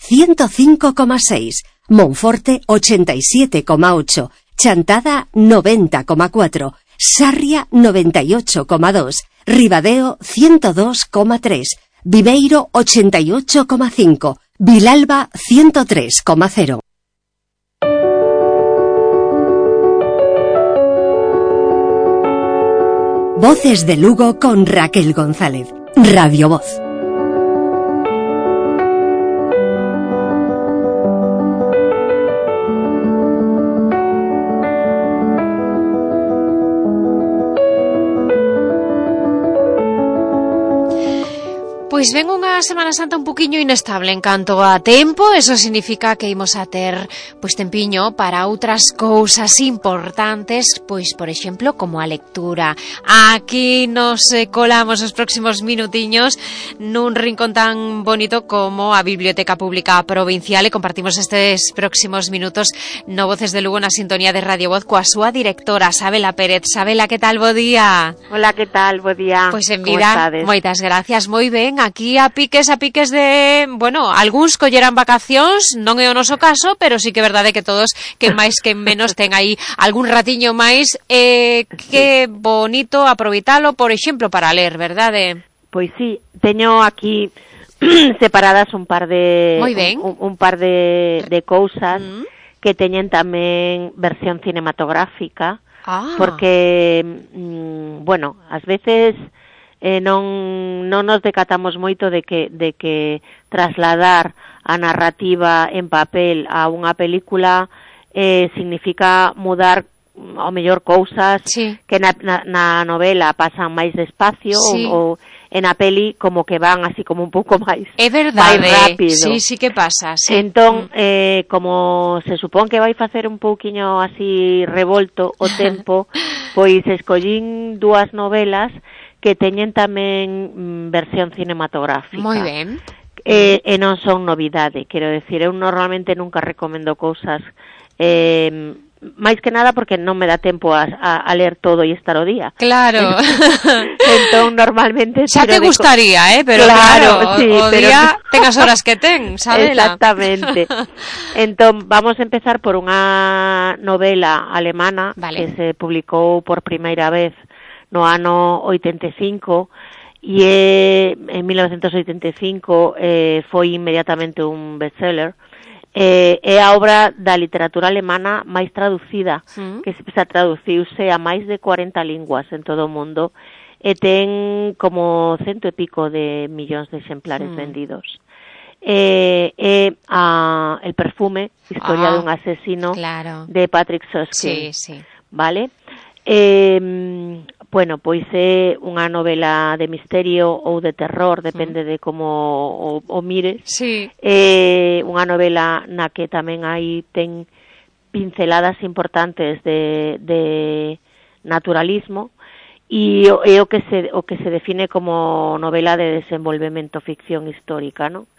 105,6, Monforte 87,8, Chantada 90,4, Sarria 98,2, Ribadeo 102,3, Viveiro 88,5, Vilalba 103,0. Voces de Lugo con Raquel González. Radio Voz. Pois ven unha Semana Santa un poquinho inestable en canto a tempo, eso significa que imos a ter pois tempiño para outras cousas importantes, pois por exemplo como a lectura. Aquí nos colamos os próximos minutiños nun rincón tan bonito como a Biblioteca Pública Provincial e compartimos estes próximos minutos no Voces de Lugo na sintonía de Radio Voz coa súa directora, Sabela Pérez. Sabela, que tal? Bo día. Hola, que tal? Bo día. Pois en vida, moitas gracias, moi ben. Aquí a piques de, bueno, algúns colleran vacacións, non é o noso caso, pero sí que é verdade que todos, que máis que menos, ten aí algún ratiño máis, que bonito aproveitalo, por exemplo, para ler, verdade? Pois sí, teño aquí separadas un par de cousas que teñen tamén versión cinematográfica, porque, bueno, ás veces non nos decatamos moito de que trasladar a narrativa en papel a unha película significa mudar ao mellor cousas que na novela pasan máis despacio ou en a peli como que van así como un pouco máis rápido. Sí que pasa, sí. Entón, como se supón que vai facer un pouquiño así revolto o tempo, pois escollín dúas novelas que teñen tamén versión cinematográfica. Moi ben. E non son novidade, quero decir, eu normalmente nunca recomendo cousas, máis que nada porque non me dá tempo a ler todo e estar o día. Claro. Entón, normalmente... Xa te gustaría, pero claro, sí, o día ten as horas que ten, Sabela. Exactamente. Entón, vamos a empezar por unha novela alemana que se publicou por primeira vez no ano 85 e en 1985 foi inmediatamente un bestseller. É a obra da literatura alemana máis traducida, que se traduciuse a máis de 40 linguas en todo o mundo e ten como 100 e pico de millóns de exemplares vendidos. El perfume, historia de un asesino, de Patrick Süskind, vale? Bueno, pois é unha novela de misterio ou de terror, depende de como o mires. Unha novela na que tamén hai ten pinceladas importantes de naturalismo e o que se define como novela de desenvolvemento ficción histórica, non?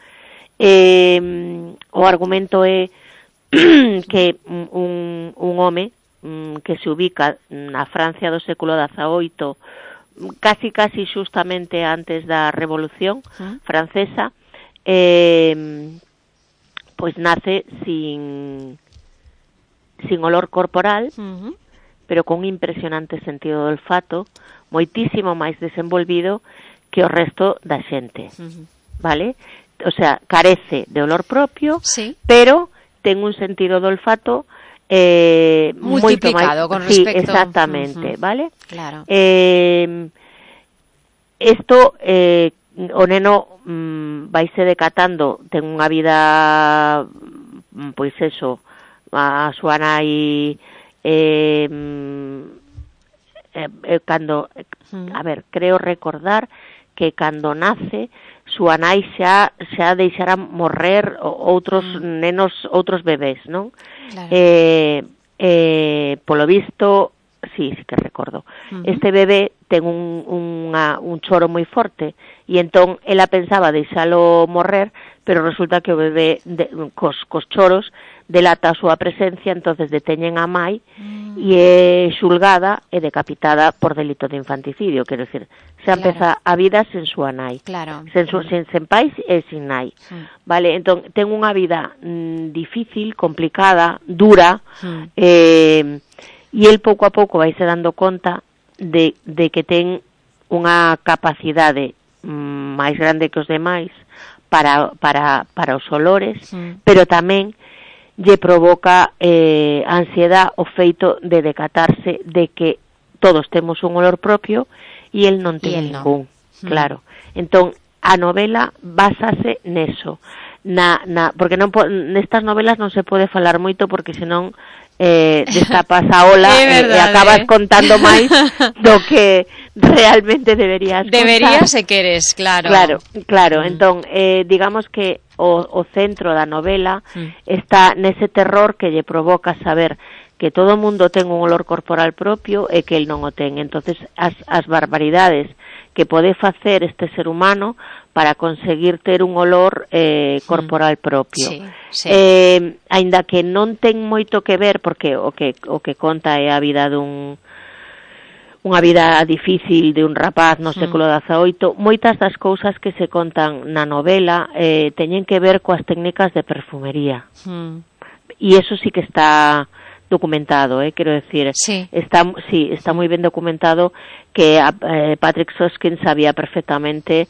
O argumento é que un home que se ubica na Francia do século XVIII, casi xustamente antes da Revolución Francesa, pois nace sin olor corporal, pero con un impresionante sentido do olfato, moitísimo máis desenvolvido que o resto da xente, vale? O sea, carece de olor propio, pero ten un sentido do olfato multiplicado con respecto. Sí, exactamente, ¿vale? Claro. Isto, o neno vaise decatando, ten unha vida, pois eso, a súa nai cando, a ver, creo recordar que cando nace súa nai xa deixara morrer outros nenos, outros bebés, non? Claro. Polo visto, sí que recordo. Este bebé ten un choro moi forte e entón ela pensaba deixalo morrer, pero resulta que o bebé cos choros delata a súa presencia, entonces deteñen a mai e é xulgada e decapitada por delito de infanticidio, quero dicir, xa empeza a vida sen súa nai, sen pais e sin nai, vale? Entón, ten unha vida difícil, complicada, dura, e el pouco a pouco vaise dando conta de que ten unha capacidade máis grande que os demais para os olores, pero tamén lle provoca ansiedade o feito de decatarse de que todos temos un olor propio e el non ten ningún, claro. Entón, a novela básase neso, porque nestas novelas non se pode falar moito porque senón destapas a ola e acabas contando máis do que realmente deberías e queres, claro. Claro, entón, digamos que o centro da novela está nese terror que lle provoca saber que todo o mundo ten un olor corporal propio e que el non o ten. Entonces, as barbaridades que pode facer este ser humano para conseguir ter un olor corporal propio. Aínda que non ten moito que ver, porque o que conta é a vida unha vida difícil de un rapaz no século XVIII, moitas das cousas que se contan na novela teñen que ver coas técnicas de perfumería. E eso sí que está documentado, quero decir, está moi ben documentado que Patrick Süskind sabía perfectamente,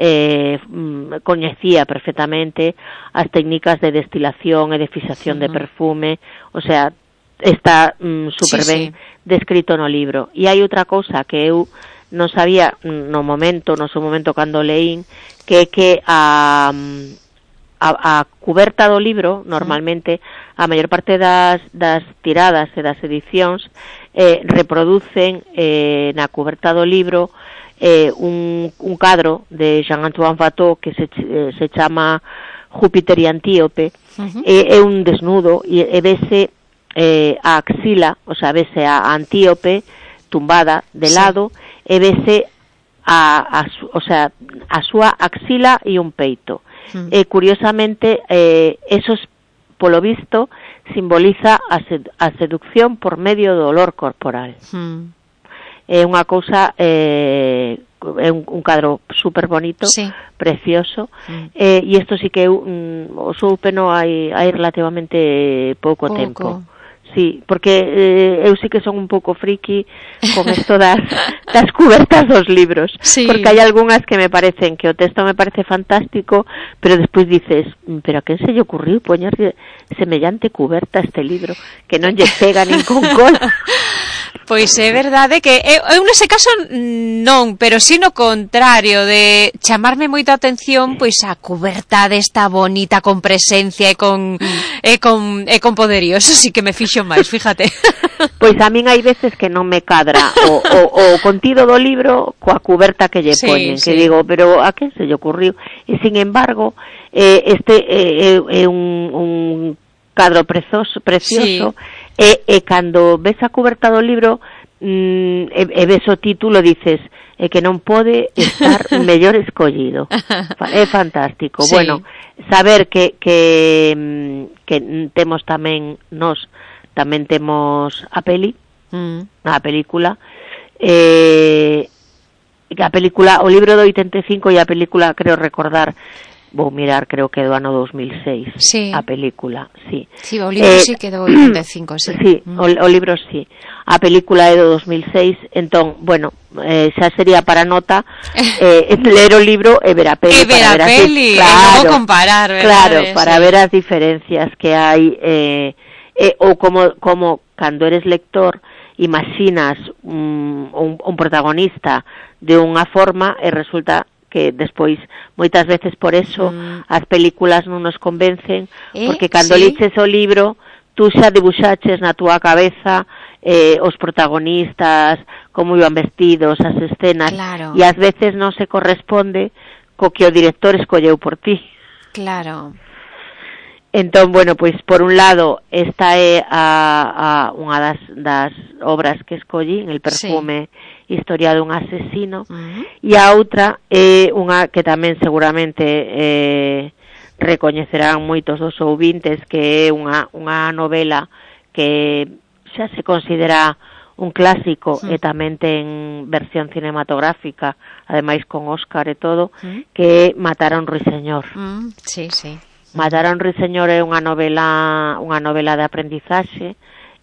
coñecía perfectamente as técnicas de destilación e de fixación de perfume, o sea, está super ben descrito no libro. E hai outra cousa que eu non sabía no seu momento cando leín, que é que a cuberta do libro, normalmente, a maior parte das tiradas e das edicións reproducen na cuberta do libro un cadro de Jean-Antoine Watteau que se chama Júpiter e Antíope, é un desnudo e vese a axila, o sea, vese a Antíope tumbada de lado e vese a súa axila e un peito. Curiosamente, esos, polo visto, simboliza a seducción por medio do olor corporal. É unha cousa, é un cadro super bonito, precioso, e isto sí que eu o soupeno hai relativamente pouco tempo. Sí, porque eu sí que son un pouco friki con esto das cubertas dos libros, porque hai algunhas que me parecen que o texto me parece fantástico, pero despois dices, pero a quen se lle ocurriu poñer semellante cuberta a este libro que non lle pega nin con cola. Pois é verdade que eu nese caso non, pero si no contrario de chamarme moita atención pois a cuberta desta bonita con presencia e con poderío, eso sí que me fixo máis, fíjate. Pois a min hai veces que non me cadra o contido do libro coa cuberta que lle poñen, que digo, pero a quen se lle ocurriu? E sin embargo, este é un cadro precioso, e cando ves a cuberta do libro e ves o título dices que non pode estar mellor escollido. É fantástico. Bueno, saber que temos tamén temos a película, o libro do 85 e a película, creo recordar, vou mirar, creo que do ano 2006, a película, Sí, o libro sí que do 85, o libro sí. A película é do 2006, entón, bueno, xa sería para nota ler o libro e ver a peli. Claro, comparar, verdade? Claro, para ver as diferencias que hai, ou como cando eres lector imaginas un protagonista de unha forma e resulta que despois, moitas veces por eso, as películas non nos convencen, porque cando liches o libro, tú xa debuxaches na túa cabeza os protagonistas, como iban vestidos, as escenas, e ás veces non se corresponde co que o director escolleu por ti. Claro. Entón, bueno, pois por un lado esta é unha das obras que escollín, El perfume, historia dun asesino, e a outra é unha que tamén seguramente recoñecerán moitos dos ouvintes, que é unha novela que xa se considera un clásico e tamén ten versión cinematográfica, ademais con Óscar e todo, que é Matar a un ruiseñor. Sí, sí. Matar a un ruiseñor é unha novela de aprendizaxe.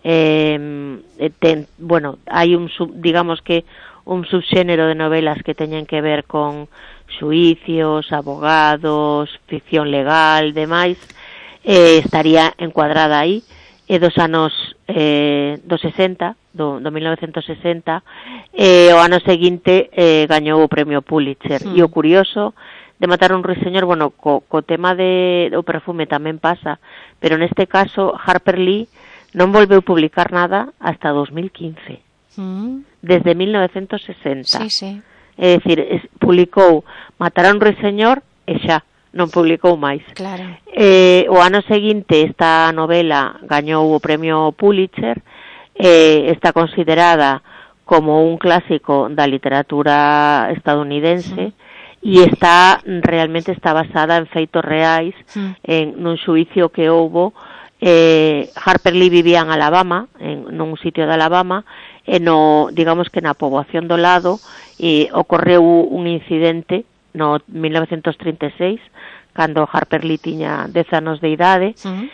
Bueno, hai digamos que un subxénero de novelas que teñen que ver con xuicios, abogados, ficción legal, demais, estaría encuadrada aí. É dos anos do 60, do 1960, o ano seguinte gañou o premio Pulitzer. E o curioso de Matar a un ruiseñor, bueno, co tema do perfume tamén pasa, pero neste caso Harper Lee non volveu publicar nada hasta 2015. Desde 1960. Sí, sí. É dicir, publicou Matar a un ruiseñor e xa, non publicou máis. Claro. O ano seguinte esta novela gañou o premio Pulitzer, está considerada como un clásico da literatura estadounidense, e realmente está basada en feitos reais, nun xuicio que houbo. Harper Lee vivía en Alabama, nun sitio de Alabama, e digamos que na poboación do lado ocorreu un incidente no 1936, cando Harper Lee tiña 10 anos de idade.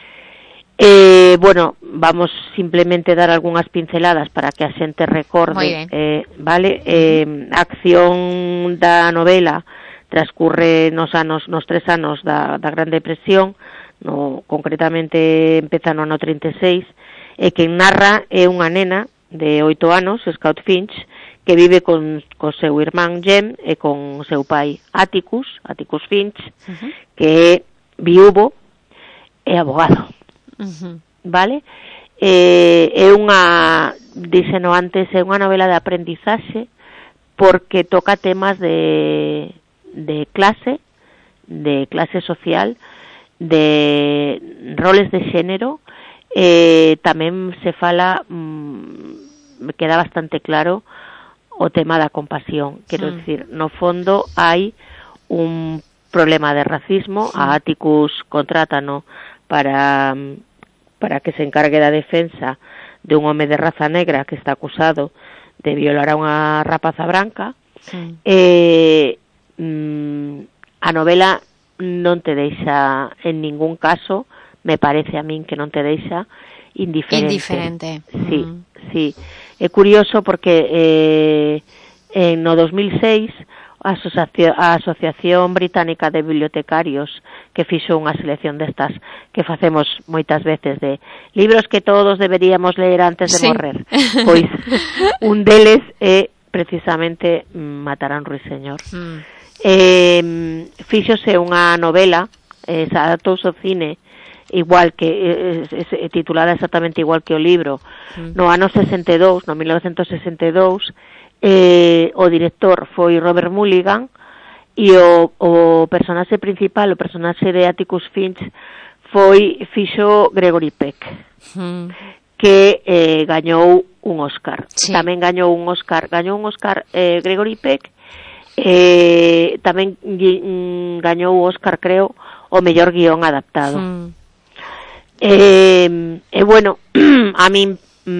Bueno, vamos simplemente dar algunhas pinceladas para que a xente recorde, vale? A acción da novela transcurre nos 3 anos da Gran Depresión, concretamente empeza no ano 36, e quen narra é unha nena de 8 anos, Scout Finch, que vive con seu irmán Jem e con seu pai Atticus Finch, que é viúvo e abogado. Vale? É unha, díxeno antes, é unha novela de aprendizaxe porque toca temas de clase social, de roles de xénero, tamén se fala, queda bastante claro o tema da compasión. Quero dicir, no fondo hai un problema de racismo. A Atticus contrátano para que se encargue da defensa de un home de raza negra que está acusado de violar a unha rapaza branca. A novela non te deixa en ningún caso, me parece a min que non te deixa indiferente. Sí. É curioso porque no 2006 a Asociación Británica de Bibliotecarios, que fixo unha selección destas que facemos moitas veces de libros que todos deberíamos ler antes de morrer, pois un deles é precisamente Matar a un ruiseñor. Fíxose unha novela, se adaptouse ao cine, igual que titulada exactamente igual que o libro, no ano 62, no 1962. O director foi Robert Mulligan e o personaxe principal, o personaxe de Atticus Finch, fixo Gregory Peck, que gañou un Óscar. Tamén gañou un Óscar Gregory Peck, tamén gañou o Óscar, creo, o mellor guión adaptado. Bueno, a min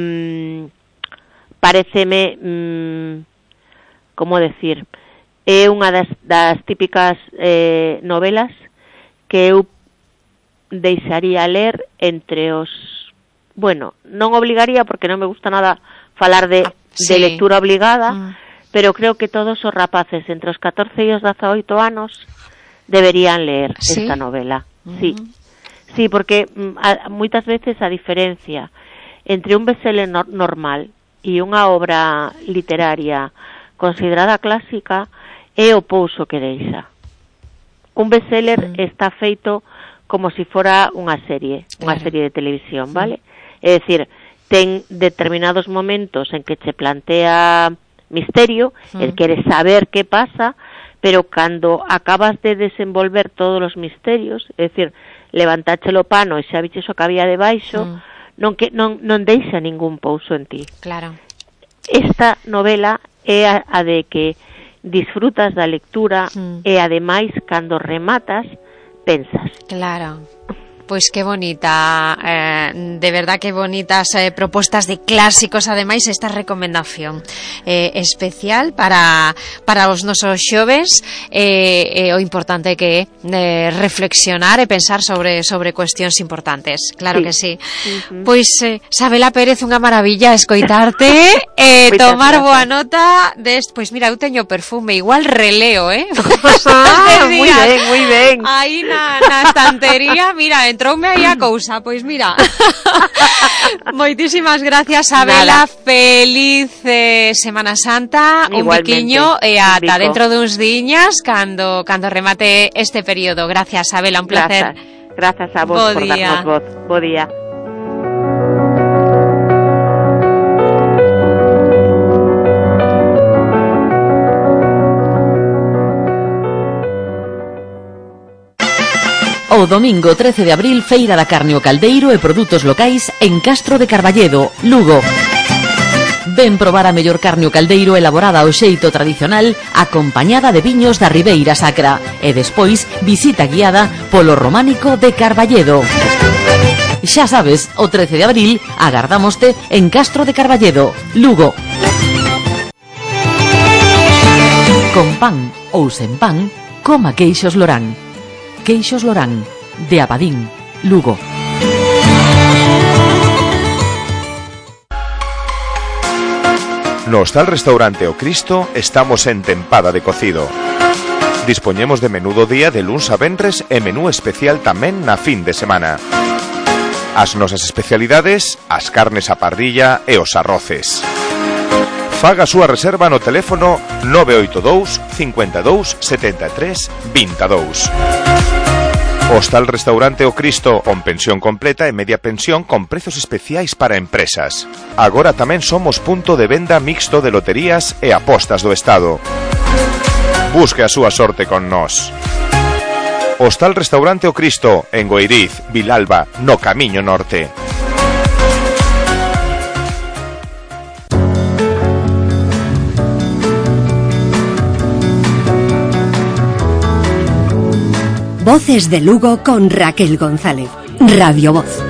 pareceme, como decir, é unha das típicas novelas que eu deixaría ler entre os... Bueno, non obligaría porque non me gusta nada falar de lectura obligada, pero creo que todos os rapaces entre os 14 e os 18 anos deberían ler esta novela. Sí, porque moitas veces a diferencia entre un bestseller normal e unha obra literaria considerada clásica é o pouso que deixa. Un bestseller está feito como se fora unha serie de televisión, vale? É dicir, ten determinados momentos en que che plantea misterio, el queres saber que pasa, pero cando acabas de desenvolver todos os misterios, é dicir, levantache o pano e xa viches o que había debaixo, non deixa ningún pouso en ti. Claro. Esta novela é a de que disfrutas da lectura e ademais cando rematas pensas. Claro. Pues qué bonita, de verdad que bonitas propostas de clásicos, ademais esta recomendación especial para os nosos xoves, o importante que é reflexionar e pensar sobre cuestións importantes, claro que sí. Pois Sabela Pérez, unha maravilla escoitarte e tomar boa nota pois mira, eu teño perfume, igual releo, moi ben. Aí na estantería, mira, entroume aí a cousa, pois mira. Moitísimas gracias, Sabela. Feliz Semana Santa. Igualmente, un biquiño e ata dentro duns diñas cando remate este período. Gracias, Sabela, un placer. Gracias a vos por darnos voz. Bo día. O domingo 13 de abril, Feira da Carne o Caldeiro e produtos locais en Castro de Carballedo, Lugo. Ven probar a mellor carne o caldeiro elaborada ao xeito tradicional, acompañada de viños da Ribeira Sacra, e despois visita guiada polo románico de Carballedo. Xa sabes, o 13 de abril agardámoste en Castro de Carballedo, Lugo. Con pan ou sen pan, coma queixos Lorán. Queixos Lorán, de Abadín, Lugo. No Hostal Restaurante O Cristo estamos en tempada de cocido. Dispoñemos de menú do día de luns a venres e menú especial tamén na fin de semana. As nosas especialidades, as carnes a parrilla e os arroces. Faga a súa reserva no teléfono 982 52 73 22. Hostal Restaurante O Cristo, con pensión completa e media pensión con prezos especiais para empresas. Agora tamén somos punto de venda mixto de loterías e apostas do Estado. Busque a súa sorte con nós. Hostal Restaurante O Cristo, en Goiriz, Vilalba, no Camiño Norte. Voces de Lugo con Raquel González. Radio Voz.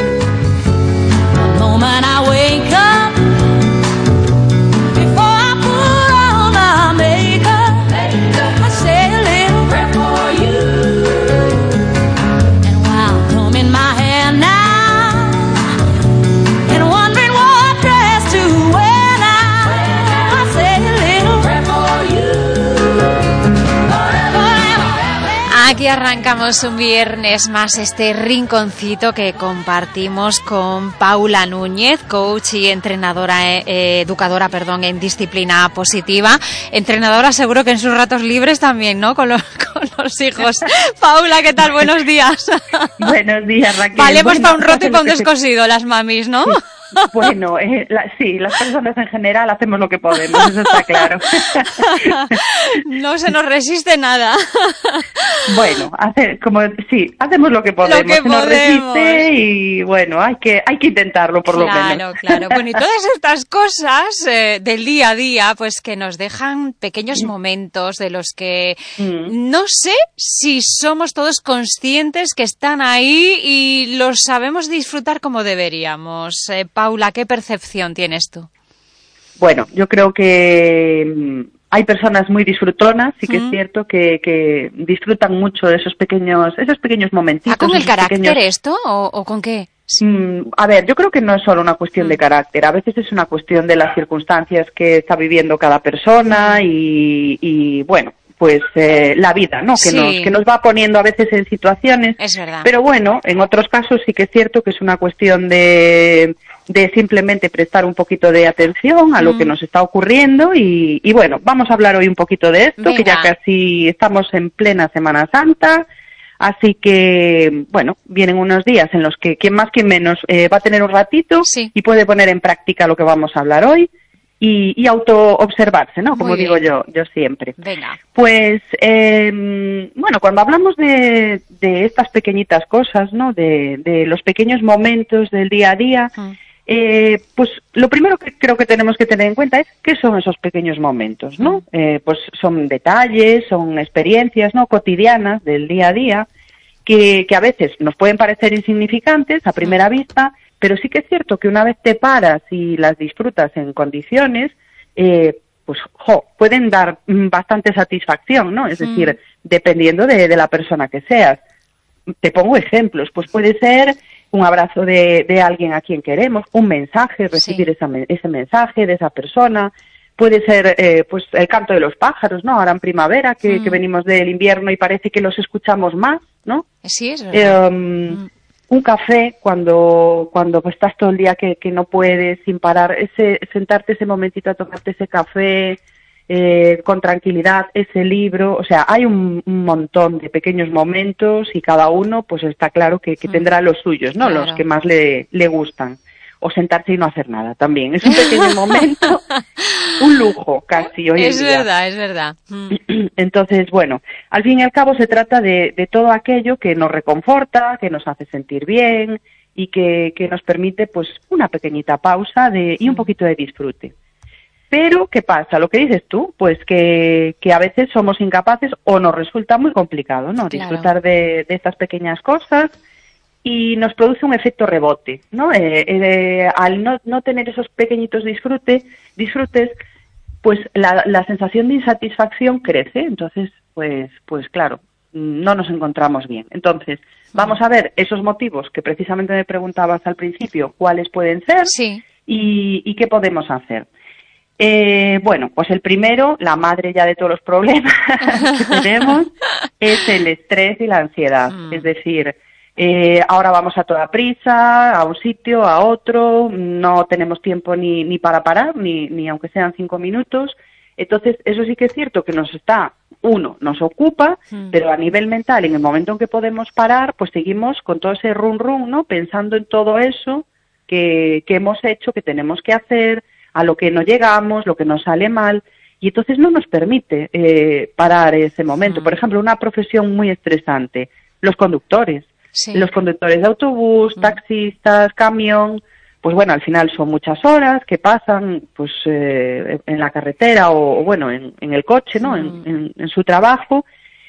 Aquí arrancamos un viernes más este rinconcito que compartimos con Paula Núñez, coach y entrenadora, educadora, en disciplina positiva. Entrenadora seguro que en sus ratos libres también, ¿no? Con los hijos. Paula, ¿qué tal? Buenos días. Buenos días, Raquel. Vale, pues para un roto y para un descosido, las mamis, ¿no? Bueno, sí, las personas en general hacemos lo que podemos, eso está claro. No se nos resiste nada. Bueno, hacemos lo que podemos. Se nos resiste y bueno, hay que intentarlo por lo menos. Claro. Bueno, y todas estas cosas del día a día, pues que nos dejan pequeños momentos de los que no sé si somos todos conscientes que están ahí y los sabemos disfrutar como deberíamos. Paula, ¿qué percepción tienes tú? Bueno, yo creo que hay personas muy disfrutonas, sí que es cierto que disfrutan mucho de esos pequeños momentitos. ¿Con el carácter esto o con qué? Sí. A ver, yo creo que no es solo una cuestión de carácter, a veces es una cuestión de las circunstancias que está viviendo cada persona y bueno, pues la vida, ¿no? Que nos va poniendo a veces en situaciones. Es verdad. Pero bueno, en otros casos sí que es cierto que es una cuestión de simplemente prestar un poquito de atención a lo que nos está ocurriendo y bueno, vamos a hablar hoy un poquito de esto. Venga. Que ya casi estamos en plena Semana Santa, así que bueno, vienen unos días en los que quien más quien menos va a tener un ratito y puede poner en práctica lo que vamos a hablar hoy. y auto-observarse, ¿no? Como digo yo siempre. Venga. Pues, bueno, cuando hablamos de estas pequeñitas cosas, ¿no? De los pequeños momentos del día a día, pues lo primero que creo que tenemos que tener en cuenta es qué son esos pequeños momentos, ¿no? Pues son detalles, son experiencias, ¿no? Cotidianas del día a día, que a veces nos pueden parecer insignificantes a primera vista, pero sí que es cierto que una vez te paras y las disfrutas en condiciones, pues pueden dar bastante satisfacción, ¿no? Es decir, dependiendo de la persona que seas. Te pongo ejemplos, pues puede ser un abrazo de alguien a quien queremos, un mensaje, recibir ese mensaje de esa persona, puede ser pues el canto de los pájaros, ¿no? Ahora en primavera, que venimos del invierno y parece que los escuchamos más, ¿no? Sí, es verdad. Un café cuando estás todo el día que no puedes, sin parar, sentarte ese momentito a tomarte ese café con tranquilidad, ese libro, o sea, hay un montón de pequeños momentos y cada uno pues está claro que tendrá los suyos, ¿no? Claro. Los que más le gustan. O sentarse y no hacer nada también. Es un pequeño momento, un lujo casi hoy en día. Es verdad. Entonces, bueno, al fin y al cabo se trata de todo aquello que nos reconforta, que nos hace sentir bien y que nos permite pues una pequeñita pausa y un poquito de disfrute. Pero, ¿qué pasa? Lo que dices tú, pues que a veces somos incapaces o nos resulta muy complicado, ¿no? Claro. Disfrutar de estas pequeñas cosas. Y nos produce un efecto rebote, ¿no? Al no tener esos pequeñitos disfrutes, pues la sensación de insatisfacción crece, entonces, pues claro, no nos encontramos bien. Entonces, vamos a ver esos motivos que precisamente me preguntabas al principio, cuáles pueden ser y qué podemos hacer. Bueno, pues el primero, la madre ya de todos los problemas que tenemos, es el estrés y la ansiedad, es decir, ahora vamos a toda prisa, a un sitio, a otro, no tenemos tiempo ni para parar, ni aunque sean 5 minutos. Entonces, eso sí que es cierto que nos ocupa, pero a nivel mental, en el momento en que podemos parar, pues seguimos con todo ese run, ¿no? Pensando en todo eso que hemos hecho, que tenemos que hacer, a lo que no llegamos, lo que nos sale mal, y entonces no nos permite parar ese momento. Por ejemplo, una profesión muy estresante, los conductores. Sí. Los conductores de autobús, taxistas, camión, pues bueno, al final son muchas horas que pasan pues en la carretera o bueno, en el coche, ¿no? En su trabajo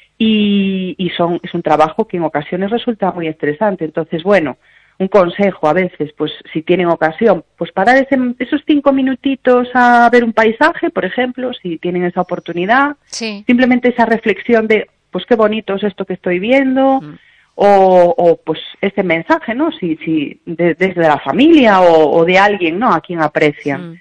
y es un trabajo que en ocasiones resulta muy estresante. Entonces, bueno, un consejo a veces, pues si tienen ocasión, pues parar esos 5 minutitos a ver un paisaje, por ejemplo, si tienen esa oportunidad, simplemente esa reflexión de, pues qué bonito es esto que estoy viendo, o pues ese mensaje, ¿no? Si desde la familia o de alguien, ¿no? A quien aprecian.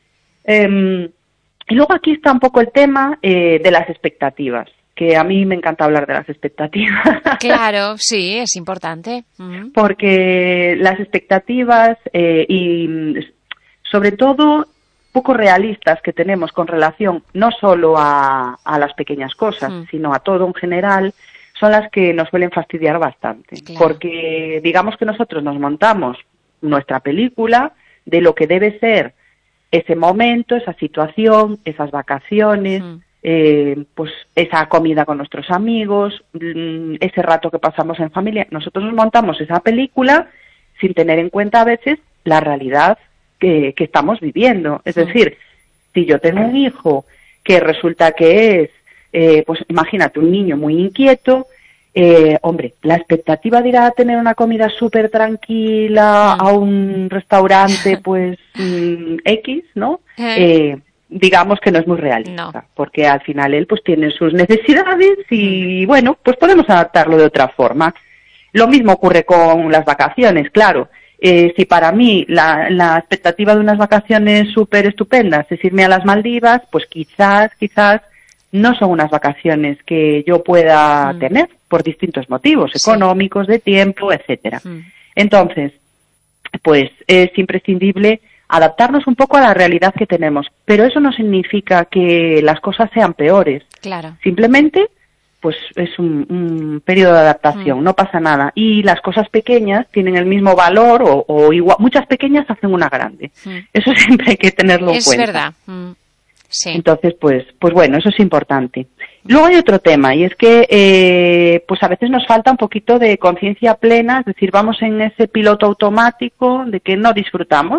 Y luego aquí está un poco el tema de las expectativas, que a mí me encanta hablar de las expectativas. Claro, sí, es importante. Porque las expectativas y sobre todo poco realistas que tenemos con relación no solo a las pequeñas cosas, sino a todo en general, son las que nos suelen fastidiar bastante. Claro. Porque digamos que nosotros nos montamos nuestra película de lo que debe ser ese momento, esa situación, esas vacaciones, pues esa comida con nuestros amigos, ese rato que pasamos en familia. Nosotros nos montamos esa película sin tener en cuenta a veces la realidad que estamos viviendo. Es decir, si yo tengo un hijo que resulta que es pues imagínate, un niño muy inquieto, hombre, la expectativa de ir a tener una comida súper tranquila a un restaurante, pues, X, ¿no? Digamos que no es muy realista, porque al final él, pues, tiene sus necesidades y, bueno, pues podemos adaptarlo de otra forma. Lo mismo ocurre con las vacaciones, claro. Si para mí la expectativa de unas vacaciones súper estupendas es irme a las Maldivas, pues quizás no son unas vacaciones que yo pueda tener por distintos motivos, económicos, de tiempo, etcétera. Entonces, pues es imprescindible adaptarnos un poco a la realidad que tenemos, pero eso no significa que las cosas sean peores. Claro. Simplemente, pues es un periodo de adaptación, no pasa nada. Y las cosas pequeñas tienen el mismo valor o igual, muchas pequeñas hacen una grande. Eso siempre hay que tenerlo en cuenta. Es verdad. Sí. Entonces, pues bueno, eso es importante. Luego hay otro tema, y es que pues a veces nos falta un poquito de conciencia plena, es decir, vamos en ese piloto automático de que no disfrutamos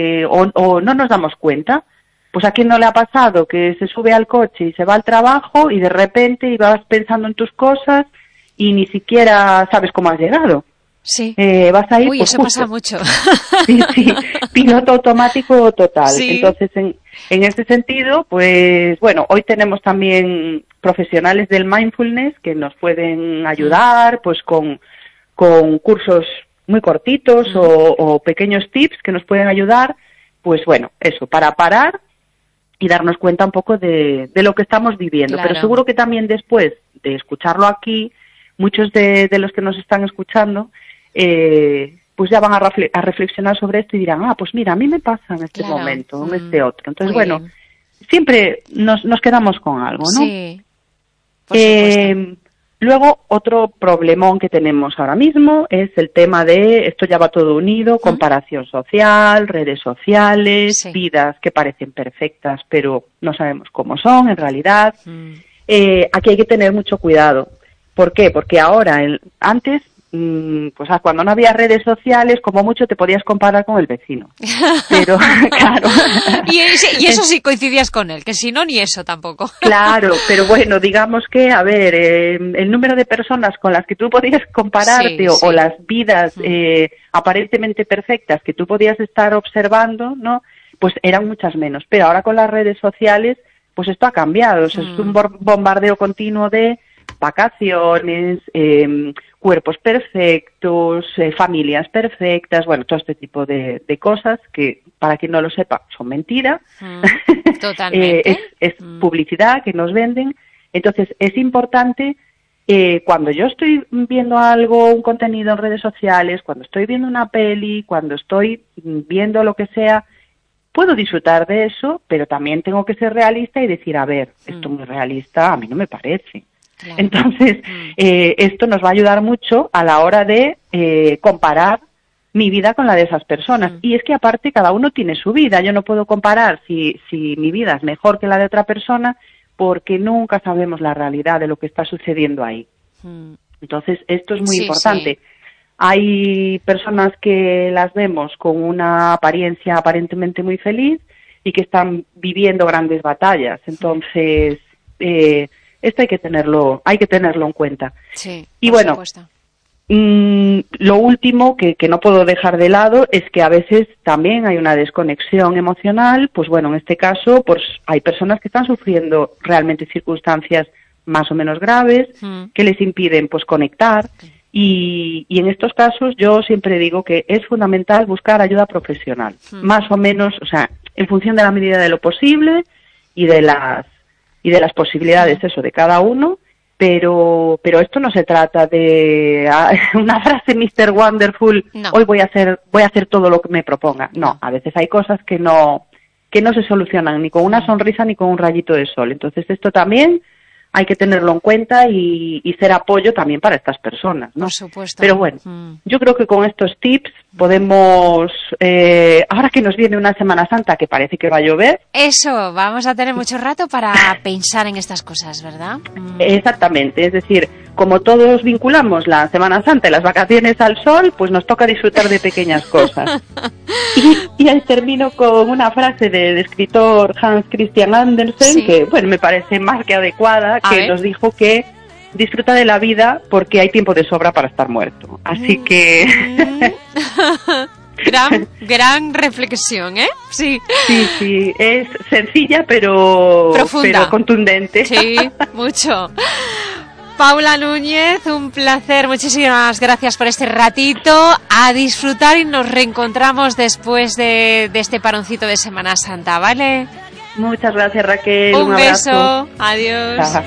o no nos damos cuenta. Pues a quién no le ha pasado que se sube al coche y se va al trabajo y de repente vas pensando en tus cosas y ni siquiera sabes cómo has llegado. Sí. Vas a ir, uy, pues, eso justo. pasa mucho. Sí, piloto automático total. Sí. Entonces, en este sentido, pues bueno, hoy tenemos también profesionales del mindfulness que nos pueden ayudar, pues con cursos muy cortitos o pequeños tips que nos pueden ayudar, pues bueno, eso, para parar y darnos cuenta un poco de lo que estamos viviendo. Claro. Pero seguro que también después de escucharlo aquí, muchos de los que nos están escuchando, pues ya van a reflexionar sobre esto y dirán, pues mira, a mí me pasa en este momento, en este otro. Entonces, muy bueno, bien. siempre nos quedamos con algo, ¿no? Sí, por supuesto. Luego, otro problemón que tenemos ahora mismo es el tema de, esto ya va todo unido, comparación social, redes sociales, vidas que parecen perfectas, pero no sabemos cómo son en realidad. Aquí hay que tener mucho cuidado. ¿Por qué? Porque ahora, antes, pues cuando no había redes sociales, como mucho te podías comparar con el vecino. Pero, claro. Y eso sí coincidías con él, que si no, ni eso tampoco. Claro, pero bueno, digamos que, a ver, el número de personas con las que tú podías compararte o las vidas aparentemente perfectas que tú podías estar observando, ¿no? Pues eran muchas menos. Pero ahora con las redes sociales, pues esto ha cambiado. O sea, es un bombardeo continuo de vacaciones, cuerpos perfectos, familias perfectas, bueno, todo este tipo de cosas que, para quien no lo sepa, son mentiras. Totalmente. Es publicidad que nos venden. Entonces, es importante, cuando yo estoy viendo algo, un contenido en redes sociales, cuando estoy viendo una peli, cuando estoy viendo lo que sea, puedo disfrutar de eso, pero también tengo que ser realista y decir, a ver, esto muy realista a mí no me parece. Claro. Entonces, esto nos va a ayudar mucho a la hora de comparar mi vida con la de esas personas. Y es que aparte cada uno tiene su vida. Yo no puedo comparar si mi vida es mejor que la de otra persona porque nunca sabemos la realidad de lo que está sucediendo ahí. Entonces, esto es muy importante. Sí. Hay personas que las vemos con una apariencia aparentemente muy feliz y que están viviendo grandes batallas. Entonces, esto hay que tenerlo en cuenta. Sí, y bueno, lo último que no puedo dejar de lado es que a veces también hay una desconexión emocional. Pues bueno, en este caso, pues hay personas que están sufriendo realmente circunstancias más o menos graves que les impiden pues conectar. Y en estos casos yo siempre digo que es fundamental buscar ayuda profesional, más o menos, o sea, en función de la medida de lo posible y de las posibilidades de cada uno, pero esto no se trata de una frase Mr. Wonderful, hoy voy a hacer todo lo que me proponga. No, a veces hay cosas que no se solucionan ni con una sonrisa ni con un rayito de sol. Entonces esto también hay que tenerlo en cuenta y ser apoyo también para estas personas, ¿no? Por supuesto. Pero bueno, yo creo que con estos tips podemos, ahora que nos viene una Semana Santa que parece que va a llover. Eso, vamos a tener mucho rato para pensar en estas cosas, ¿verdad? Exactamente, es decir, como todos vinculamos la Semana Santa y las vacaciones al sol, pues nos toca disfrutar de pequeñas cosas. Y ahí termino con una frase del escritor Hans Christian Andersen, que bueno, me parece más que adecuada, que nos dijo que disfruta de la vida porque hay tiempo de sobra para estar muerto. Así que... Gran reflexión, ¿eh? Sí. Sí, es sencilla pero profunda, pero contundente. Sí, mucho. Paula Núñez, un placer, muchísimas gracias por este ratito, a disfrutar y nos reencontramos después de este paroncito de Semana Santa, ¿vale? Muchas gracias, Raquel. Un beso, adiós. Ajá.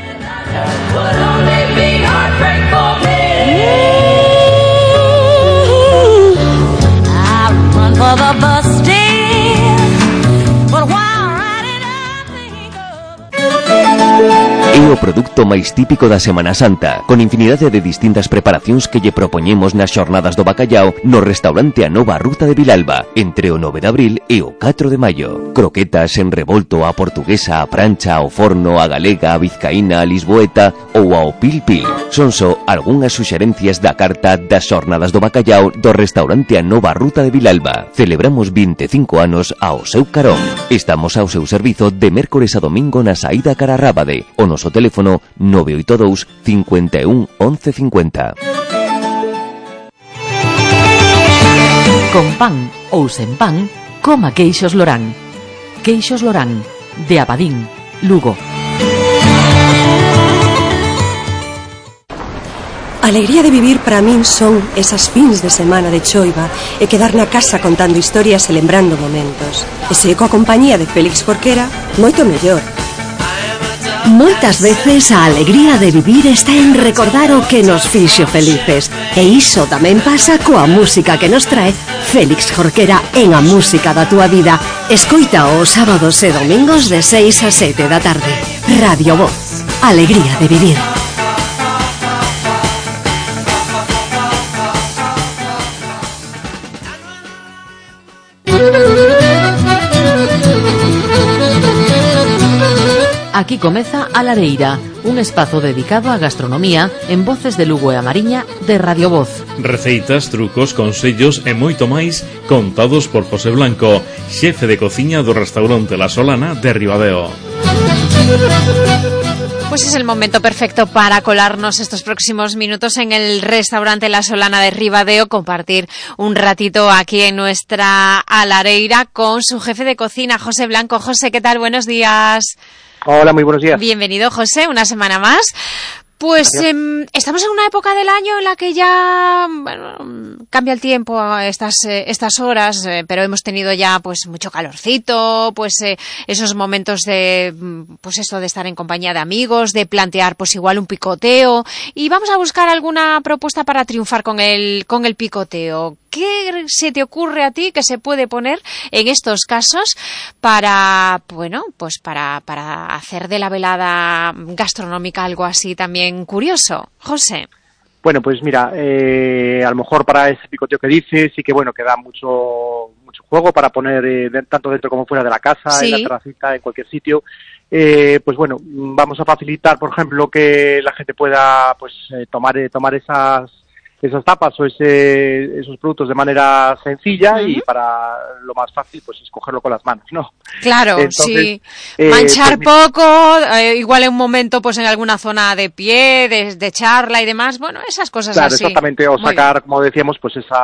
produto máis típico da Semana Santa, con infinidade de distintas preparacións que lle propoñemos nas xornadas do bacallao no restaurante A Nova Ruta de Vilalba, entre o 9 de abril e o 4 de maio. Croquetas en revolto á portuguesa, á prancha, ao forno, á galega, á vizcaína, á lisboeta ou ao pil-pil. Son só algunhas suxerencias da carta das xornadas do bacallao do restaurante A Nova Ruta de Vilalba. Celebramos 25 anos ao seu carón. Estamos ao seu servizo de mércores a domingo na saída cara a Rábade. O noso teléfono 982 51 11 50. Con pan ou sen pan, coma Queixos Lorán. Queixos Lorán, de Abadín, Lugo. A alegría de vivir para min son esas fins de semana de choiva e quedar na casa contando historias e lembrando momentos. E se coa compañía de Félix Jorquera, moito mellor. Moitas veces a alegría de vivir está en recordar o que nos fixo felices. E iso tamén pasa coa música que nos trae Félix Jorquera en A Música da Túa Vida. Escoita os sábados e domingos de 6 a 7 da tarde. Radio Voz. Alegría de vivir. Aquí comeza A Lareira, un espazo dedicado á gastronomía en Voces de Lugo e a Mariña de Radio Voz. Receitas, trucos, consellos e moito máis contados por José Blanco, xefe de cociña do restaurante La Solana de Ribadeo. Pues es el momento perfecto para colarnos estos próximos minutos en el restaurante La Solana de Ribadeo, compartir un ratito aquí en nuestra Alareira con su jefe de cocina, José Blanco. José, ¿qué tal? Buenos días. Hola, muy buenos días. Bienvenido, José, una semana más. Pues estamos en una época del año en la que ya cambia el tiempo a estas horas, pero hemos tenido ya pues mucho calorcito, pues esos momentos de pues eso de estar en compañía de amigos, de plantear pues igual un picoteo, y vamos a buscar alguna propuesta para triunfar con el picoteo. ¿Qué se te ocurre a ti que se puede poner en estos casos para, bueno, pues para hacer de la velada gastronómica algo así también curioso? José. Bueno, pues mira, a lo mejor para ese picoteo que dices, sí que bueno, que da mucho juego para poner tanto dentro como fuera de la casa, sí, en la terracita, en cualquier sitio. Pues bueno, vamos a facilitar, por ejemplo, que la gente pueda pues tomar esas tapas o esos productos de manera sencilla, y para lo más fácil pues escogerlo con las manos, ¿no? Claro. Entonces, sí. Manchar pues, poco, igual en un momento pues en alguna zona de pie, de charla y demás, bueno, esas cosas claro, así. Claro, exactamente, o sacar, como decíamos, pues esos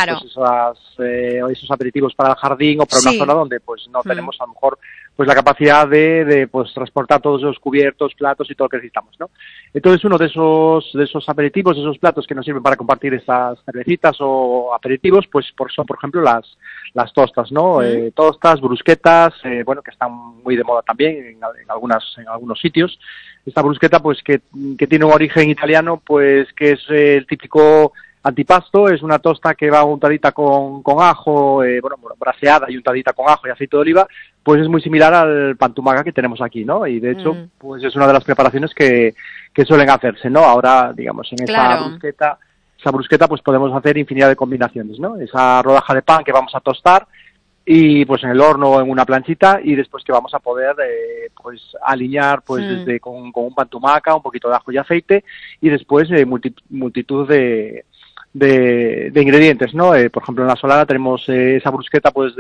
aperitivos para el jardín o para una zona donde pues no tenemos a lo mejor pues la capacidad de pues transportar todos esos cubiertos, platos y todo lo que necesitamos, ¿no? Entonces uno de esos aperitivos, esos platos que nos sirven para compartir estas cervecitas o aperitivos, pues son por ejemplo las tostas, ¿no? Tostas, brusquetas, bueno, que están muy de moda también en algunos sitios. Esta brusqueta pues que tiene un origen italiano, pues que es el típico antipasto, es una tosta que va untadita con ajo, bueno, braseada y untadita con ajo y aceite de oliva, pues es muy similar al pan tumaca que tenemos aquí, ¿no? Y de hecho, pues es una de las preparaciones que suelen hacerse, ¿no? Ahora, digamos, en esa brusqueta pues podemos hacer infinidad de combinaciones, ¿no? Esa rodaja de pan que vamos a tostar y pues en el horno o en una planchita, y después que vamos a poder pues alinear pues desde con un pan tumaca, un poquito de ajo y aceite, y después multitud de ingredientes, ¿no? Por ejemplo, en La Solana tenemos esa brusqueta pues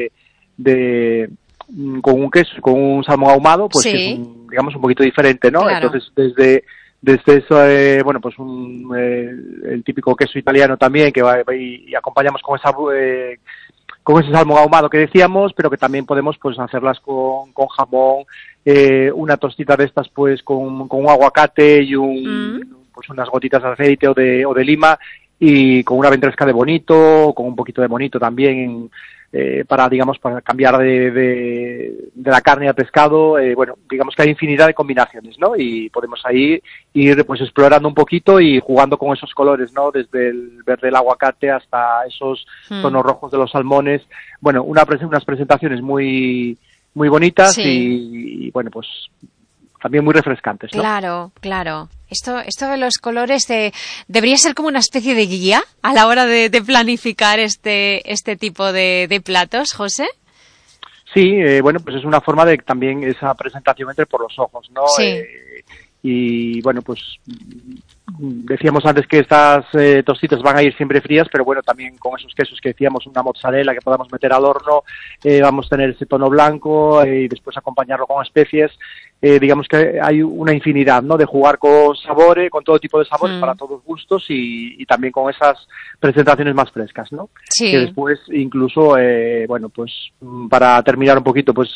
con un queso, con un salmón ahumado, pues que es digamos un poquito diferente, ¿no? Claro. Entonces desde eso, bueno, pues el típico queso italiano también que va y acompañamos con ese salmón ahumado que decíamos, pero que también podemos pues hacerlas con jamón, una tostita de estas pues con un aguacate y pues unas gotitas de aceite o de lima, y con una ventresca de bonito, con un poquito de bonito también, para cambiar de la carne al pescado. Bueno, digamos que hay infinidad de combinaciones, ¿no? Y podemos ahí ir pues explorando un poquito y jugando con esos colores, ¿no? Desde el verde del aguacate hasta esos tonos rojos de los salmones. Bueno, unas presentaciones muy muy bonitas, y bueno, pues también muy refrescantes, ¿no? Claro. Esto de los colores debería ser como una especie de guía a la hora de planificar este tipo de platos, José. Sí, bueno, pues es una forma de también esa presentación entre por los ojos, ¿no? Sí. Y bueno, pues decíamos antes que estas tostitas van a ir siempre frías, pero bueno, también con esos quesos que decíamos, una mozzarella que podamos meter al horno, vamos a tener ese tono blanco y después acompañarlo con especies. Digamos que hay una infinidad, ¿no? De jugar con sabores, con todo tipo de sabores para todos gustos y también con esas presentaciones más frescas, ¿no? Sí. Que después incluso, bueno, pues para terminar un poquito, pues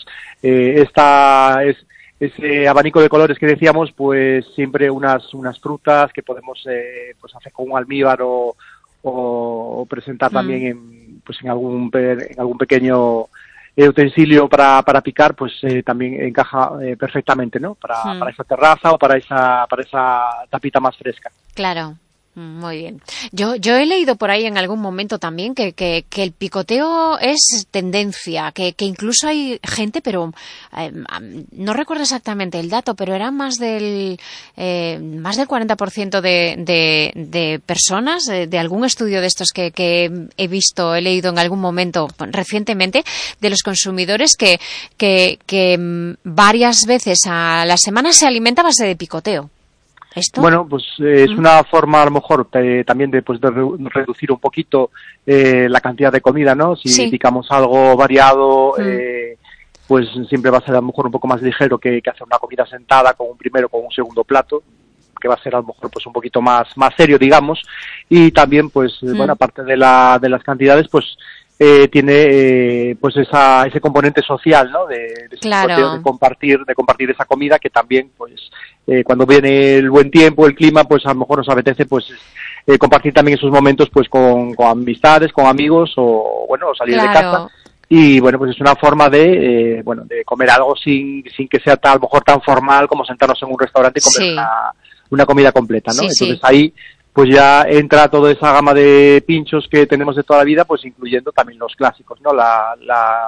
ese abanico de colores que decíamos, pues siempre unas frutas que podemos pues hacer con un almíbar o presentar también en algún pequeño utensilio para picar, pues también encaja perfectamente, ¿no? Para esa terraza o para esa tapita más fresca. Claro. Muy bien. Yo he leído por ahí en algún momento también que el picoteo es tendencia, que incluso hay gente, pero no recuerdo exactamente el dato, pero era más del 40% de personas, de algún estudio de estos que he leído en algún momento recientemente, de los consumidores que varias veces a la semana se alimenta a base de picoteo. ¿Esto? Bueno, pues es una forma a lo mejor también de reducir un poquito la cantidad de comida, ¿no? Si picamos algo variado, pues siempre va a ser a lo mejor un poco más ligero que hacer una comida sentada con un primero, con un segundo plato, que va a ser a lo mejor pues un poquito más serio, digamos. Y también, pues, bueno, aparte de las cantidades, pues tiene pues ese componente social, ¿no? De compartir esa comida, que también pues cuando viene el buen tiempo, el clima, pues a lo mejor nos apetece pues compartir también esos momentos pues con amistades, con amigos o bueno, salir de casa. Y bueno, pues es una forma de comer algo sin que sea a lo mejor tan formal como sentarnos en un restaurante y comer una comida completa, ¿no? Entonces ahí pues ya entra toda esa gama de pinchos que tenemos de toda la vida, pues incluyendo también los clásicos, ¿no? La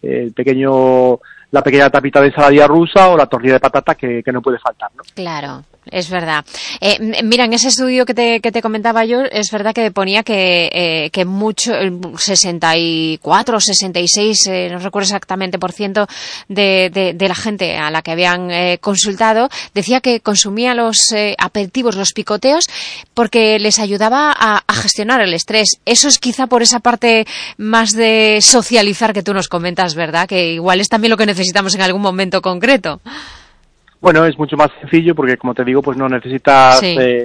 pequeña tapita de ensaladilla rusa o la tortilla de patata que no puede faltar, ¿no? Claro. Es verdad. Mira, en ese estudio que te comentaba yo, es verdad que ponía que mucho, 64 o 66, no recuerdo exactamente, % de la gente a la que habían consultado, decía que consumía los aperitivos, los picoteos, porque les ayudaba a gestionar el estrés. Eso es quizá por esa parte más de socializar que tú nos comentas, ¿verdad? Que igual es también lo que necesitamos en algún momento concreto. Bueno, es mucho más sencillo porque, como te digo, pues no necesitas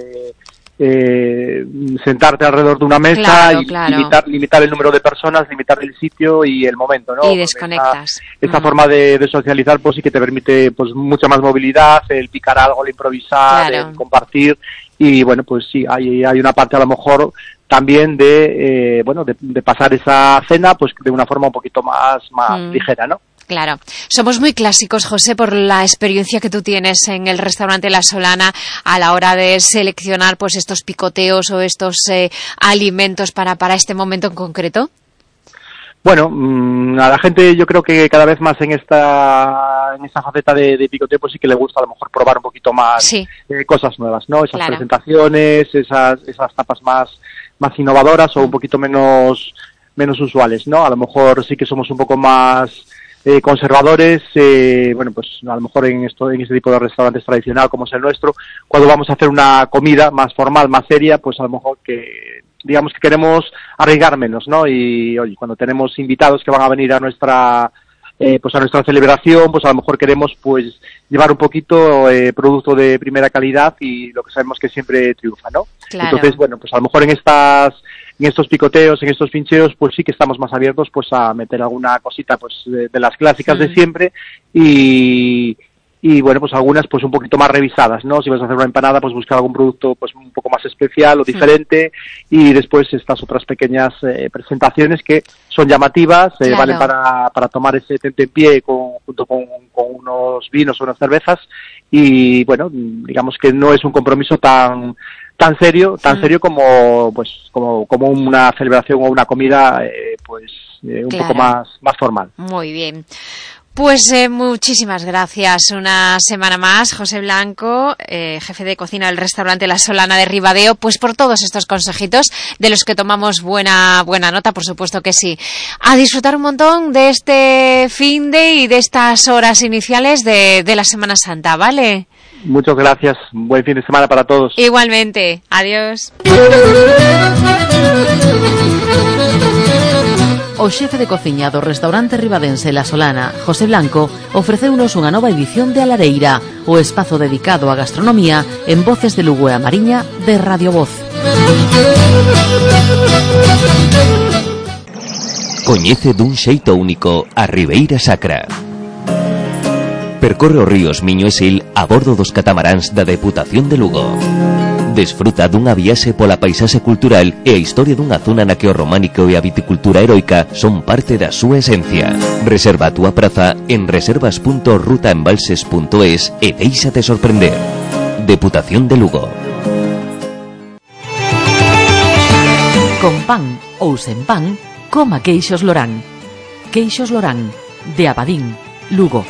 sentarte alrededor de una mesa limitar el número de personas, limitar el sitio y el momento, ¿no? Y desconectas. Esta forma de socializar pues sí que te permite pues mucha más movilidad, el picar algo, el improvisar, el compartir y bueno, pues sí, hay una parte a lo mejor también de pasar esa cena pues de una forma un poquito más ligera, ¿no? Claro. Somos muy clásicos, José, por la experiencia que tú tienes en el restaurante La Solana a la hora de seleccionar pues estos picoteos o estos alimentos para este momento en concreto. Bueno, a la gente yo creo que cada vez más en esta faceta de picoteo pues sí que le gusta a lo mejor probar un poquito más cosas nuevas, ¿no? Esas presentaciones, esas tapas más innovadoras o un poquito menos usuales, ¿no? A lo mejor sí que somos un poco más conservadores, bueno, pues a lo mejor en este tipo de restaurantes tradicional como es el nuestro, cuando vamos a hacer una comida más formal, más seria, pues a lo mejor que digamos que queremos arriesgar menos, ¿no? Y oye, cuando tenemos invitados que van a venir a nuestra celebración, pues a lo mejor queremos pues llevar un poquito producto de primera calidad y lo que sabemos que siempre triunfa, ¿no? Claro. Entonces, bueno, pues a lo mejor en estos picoteos, en estos pincheos, pues sí que estamos más abiertos pues a meter alguna cosita pues de las clásicas de siempre y bueno, pues algunas pues un poquito más revisadas, ¿no? Si vas a hacer una empanada, pues buscar algún producto pues un poco más especial o diferente y después estas otras pequeñas presentaciones que son llamativas, valen para tomar ese tentempié junto con unos vinos o unas cervezas y bueno, digamos que no es un compromiso tan serio como una celebración o una comida un poco más formal. Muy bien. Pues muchísimas gracias. Una semana más, José Blanco, jefe de cocina del restaurante La Solana de Ribadeo, pues por todos estos consejitos de los que tomamos buena nota, por supuesto que sí. A disfrutar un montón de este fin de y de estas horas iniciales de la Semana Santa, ¿vale? Muchas gracias. Buen fin de semana para todos. Igualmente. Adiós. O xefe de cociña do restaurante ribadense La Solana, José Blanco, ofreceunos unha nova edición de A Lareira, o espazo dedicado á gastronomía en Voces de Lugo e a Mariña de Radio Voz. Coñece dun xeito único a Ribeira Sacra. Percorre os ríos Miño e Sil a bordo dos catamaráns da Deputación de Lugo. Desfruta dunha viaxe pola paisaxe cultural e a historia dunha zona na que o románico e a viticultura heroica son parte da súa esencia. Reserva a túa praza en reservas.rutaembalses.es e déixate sorprender. Deputación de Lugo. Con pan ou sen pan, coma queixos Lorán. Queixos Lorán, de Abadín, Lugo.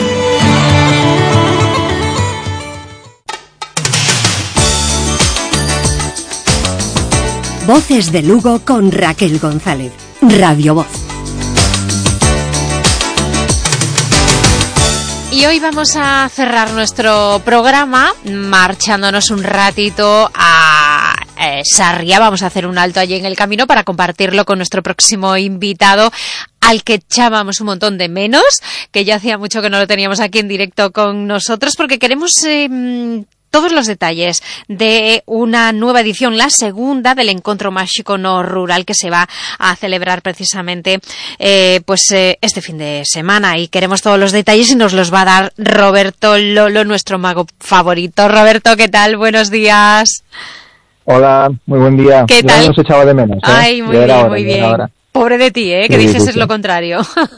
Voces de Lugo con Raquel González. Radio Voz. Y hoy vamos a cerrar nuestro programa marchándonos un ratito a Sarria. Vamos a hacer un alto allí en el camino para compartirlo con nuestro próximo invitado, al que echábamos un montón de menos, que ya hacía mucho que no lo teníamos aquí en directo con nosotros, porque queremos todos los detalles de una nueva edición, la segunda del Encontro Máxico no Rural, que se va a celebrar precisamente este fin de semana, y queremos todos los detalles y nos los va a dar Roberto Lolo, nuestro mago favorito. Roberto, ¿qué tal? Buenos días. Hola, muy buen día. ¿Qué tal? Ya nos echaba de menos. Ay, muy bien, muy bien. Pobre de ti, que dices lo contrario.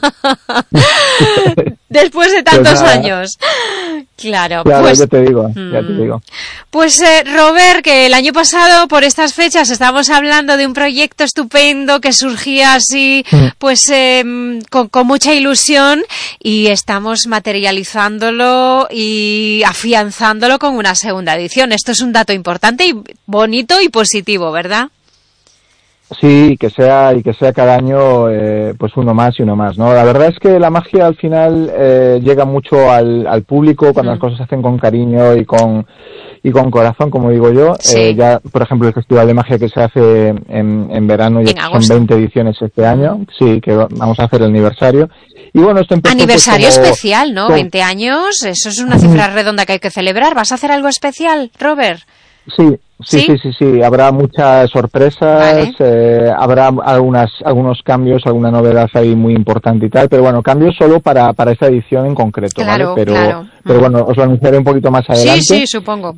Después de tantos años. Claro, pues ya te digo. Pues Robert, que el año pasado por estas fechas estábamos hablando de un proyecto estupendo que surgía así, pues con mucha ilusión, y estamos materializándolo y afianzándolo con una segunda edición. Esto es un dato importante y bonito y positivo, ¿verdad? Sí, y que sea cada año pues uno más y uno más, ¿no? La verdad es que la magia al final llega mucho al público cuando las cosas se hacen con cariño y con corazón, como digo yo. Sí. Ya, por ejemplo, el Festival de Magia que se hace en verano, ya son 20 ediciones este año, sí, que vamos a hacer el aniversario. Y bueno, esto empezó aniversario especial, ¿no? 20 años, eso es una cifra redonda que hay que celebrar. ¿Vas a hacer algo especial, Robert? Sí. Habrá muchas sorpresas, vale. Habrá algunos cambios, alguna novedad ahí muy importante y tal, pero bueno, cambios solo para esta edición en concreto, claro, ¿vale? Claro. Pero bueno, os lo anunciaré un poquito más adelante. Sí, supongo.